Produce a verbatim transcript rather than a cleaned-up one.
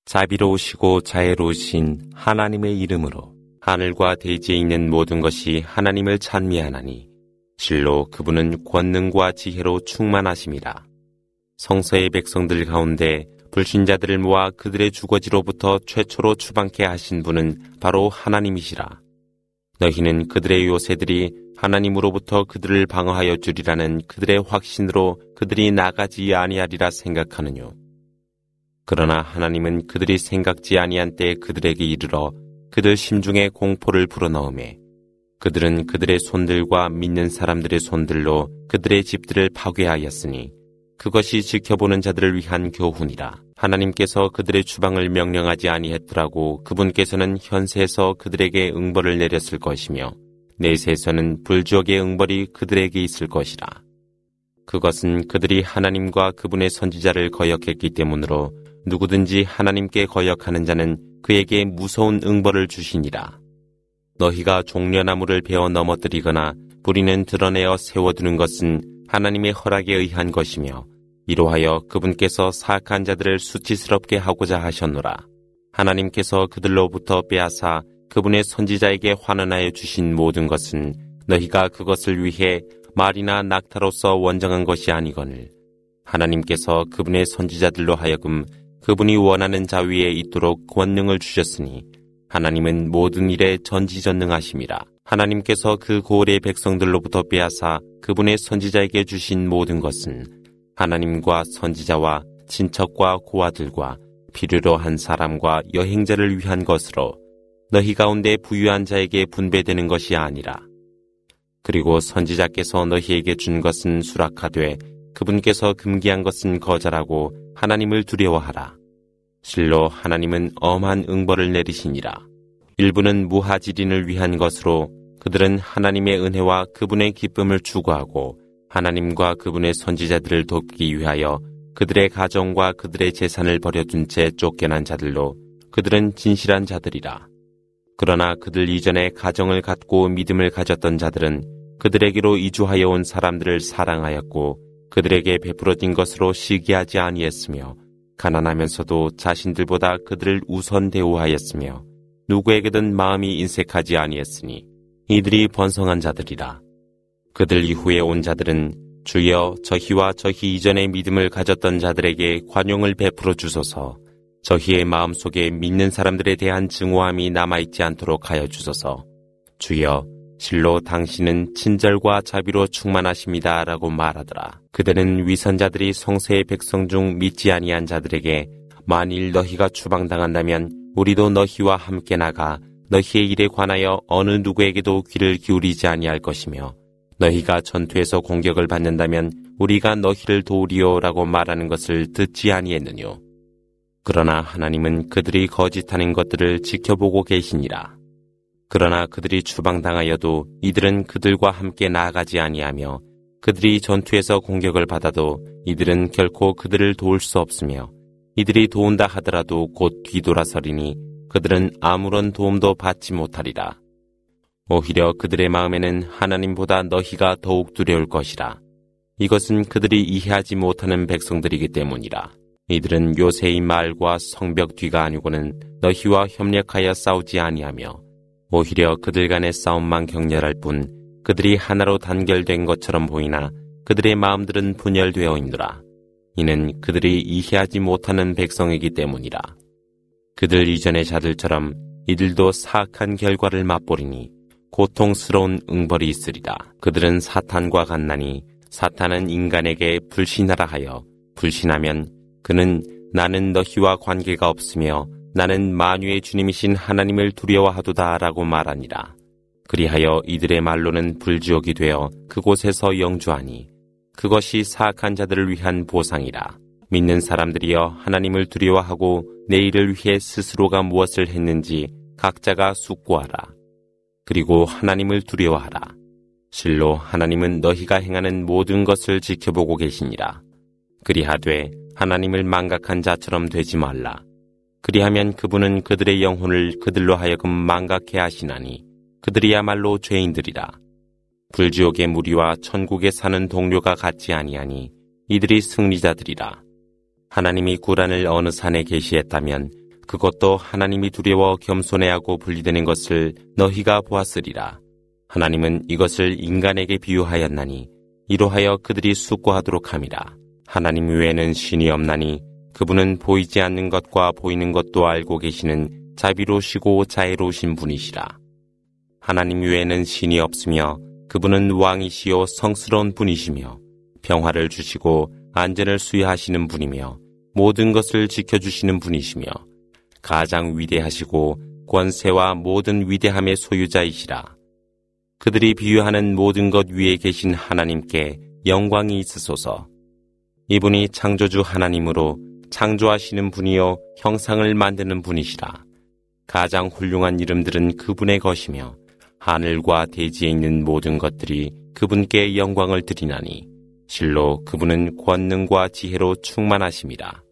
자비로우시고 자애로우신 하나님의 이름으로 하늘과 대지에 있는 모든 것이 하나님을 찬미하나니 실로 그분은 권능과 지혜로 충만하심이라. 성서의 백성들 가운데 불신자들을 모아 그들의 주거지로부터 최초로 추방케 하신 분은 바로 하나님이시라. 너희는 그들의 요새들이 하나님으로부터 그들을 방어하여 주리라는 그들의 확신으로 그들이 나가지 아니하리라 생각하느뇨. 그러나 하나님은 그들이 생각지 아니한 때에 그들에게 이르러 그들 심중에 공포를 불어넣음에 그들은 그들의 손들과 믿는 사람들의 손들로 그들의 집들을 파괴하였으니 그것이 지켜보는 자들을 위한 교훈이라. 하나님께서 그들의 추방을 명령하지 아니했더라고 그분께서는 현세에서 그들에게 응벌을 내렸을 것이며 내세에서는 불지옥의 응벌이 그들에게 있을 것이라. 그것은 그들이 하나님과 그분의 선지자를 거역했기 때문으로 누구든지 하나님께 거역하는 자는 그에게 무서운 응벌을 주시니라. 너희가 종려나무를 베어 넘어뜨리거나 뿌리는 드러내어 세워두는 것은 하나님의 허락에 의한 것이며 이로하여 그분께서 사악한 자들을 수치스럽게 하고자 하셨노라. 하나님께서 그들로부터 빼앗아 그분의 선지자에게 환원하여 주신 모든 것은 너희가 그것을 위해 말이나 낙타로서 원정한 것이 아니거늘 하나님께서 그분의 선지자들로 하여금 그분이 원하는 자 위에 있도록 권능을 주셨으니 하나님은 모든 일에 전지전능하심이라. 하나님께서 그 고을의 백성들로부터 빼앗아 그분의 선지자에게 주신 모든 것은 하나님과 선지자와 친척과 고아들과 필요로 한 사람과 여행자를 위한 것으로 너희 가운데 부유한 자에게 분배되는 것이 아니라. 그리고 선지자께서 너희에게 준 것은 수락하되 그분께서 금기한 것은 거절하고 하나님을 두려워하라. 실로 하나님은 엄한 응벌을 내리시니라. 일부는 무하지린을 위한 것으로 그들은 하나님의 은혜와 그분의 기쁨을 추구하고 하나님과 그분의 선지자들을 돕기 위하여 그들의 가정과 그들의 재산을 버려둔 채 쫓겨난 자들로 그들은 진실한 자들이라. 그러나 그들 이전에 가정을 갖고 믿음을 가졌던 자들은 그들에게로 이주하여 온 사람들을 사랑하였고 그들에게 베풀어진 것으로 시기하지 아니했으며 가난하면서도 자신들보다 그들을 우선 대우하였으며 누구에게든 마음이 인색하지 아니했으니 이들이 번성한 자들이라. 그들 이후에 온 자들은 주여 저희와 저희 이전에 믿음을 가졌던 자들에게 관용을 베풀어 주소서. 저희의 마음속에 믿는 사람들에 대한 증오함이 남아있지 않도록 하여 주소서. 주여 실로 당신은 친절과 자비로 충만하십니다 라고 말하더라. 그들은 위선자들이 성세의 백성 중 믿지 아니한 자들에게 만일 너희가 추방당한다면 우리도 너희와 함께 나가 너희의 일에 관하여 어느 누구에게도 귀를 기울이지 아니할 것이며 너희가 전투에서 공격을 받는다면 우리가 너희를 도우리오 라고 말하는 것을 듣지 아니했느뇨. 그러나 하나님은 그들이 거짓하는 것들을 지켜보고 계시니라. 그러나 그들이 추방당하여도 이들은 그들과 함께 나아가지 아니하며 그들이 전투에서 공격을 받아도 이들은 결코 그들을 도울 수 없으며 이들이 도운다 하더라도 곧 뒤돌아서리니 그들은 아무런 도움도 받지 못하리라. 오히려 그들의 마음에는 하나님보다 너희가 더욱 두려울 것이라. 이것은 그들이 이해하지 못하는 백성들이기 때문이라. 이들은 요새의 말과 성벽 뒤가 아니고는 너희와 협력하여 싸우지 아니하며 오히려 그들 간의 싸움만 격렬할 뿐 그들이 하나로 단결된 것처럼 보이나 그들의 마음들은 분열되어 있노라. 이는 그들이 이해하지 못하는 백성이기 때문이라. 그들 이전의 자들처럼 이들도 사악한 결과를 맛보리니 고통스러운 응벌이 있으리라. 그들은 사탄과 같나니 사탄은 인간에게 불신하라 하여 불신하면 그는 나는 너희와 관계가 없으며 나는 만유의 주님이신 하나님을 두려워하도다 라고 말하니라. 그리하여 이들의 말로는 불지옥이 되어 그곳에서 영주하니 그것이 사악한 자들을 위한 보상이라. 믿는 사람들이여 하나님을 두려워하고 내일을 위해 스스로가 무엇을 했는지 각자가 숙고하라. 그리고 하나님을 두려워하라. 실로 하나님은 너희가 행하는 모든 것을 지켜보고 계시니라. 그리하되 하나님을 망각한 자처럼 되지 말라. 그리하면 그분은 그들의 영혼을 그들로 하여금 망각해 하시나니 그들이야말로 죄인들이라. 불지옥의 무리와 천국에 사는 동료가 같지 아니하니 이들이 승리자들이라. 하나님이 구란을 어느 산에 계시했다면 그것도 하나님이 두려워 겸손해하고 분리되는 것을 너희가 보았으리라. 하나님은 이것을 인간에게 비유하였나니 이로하여 그들이 숭고하도록 함이라. 하나님 외에는 신이 없나니 그분은 보이지 않는 것과 보이는 것도 알고 계시는 자비로우시고 자애로우신 분이시라. 하나님 외에는 신이 없으며 그분은 왕이시요 성스러운 분이시며 평화를 주시고 안전을 수여하시는 분이며 모든 것을 지켜주시는 분이시며 가장 위대하시고 권세와 모든 위대함의 소유자이시라. 그들이 비유하는 모든 것 위에 계신 하나님께 영광이 있으소서. 이분이 창조주 하나님으로 창조하시는 분이요 형상을 만드는 분이시라. 가장 훌륭한 이름들은 그분의 것이며 하늘과 대지에 있는 모든 것들이 그분께 영광을 드리나니 실로 그분은 권능과 지혜로 충만하심이라.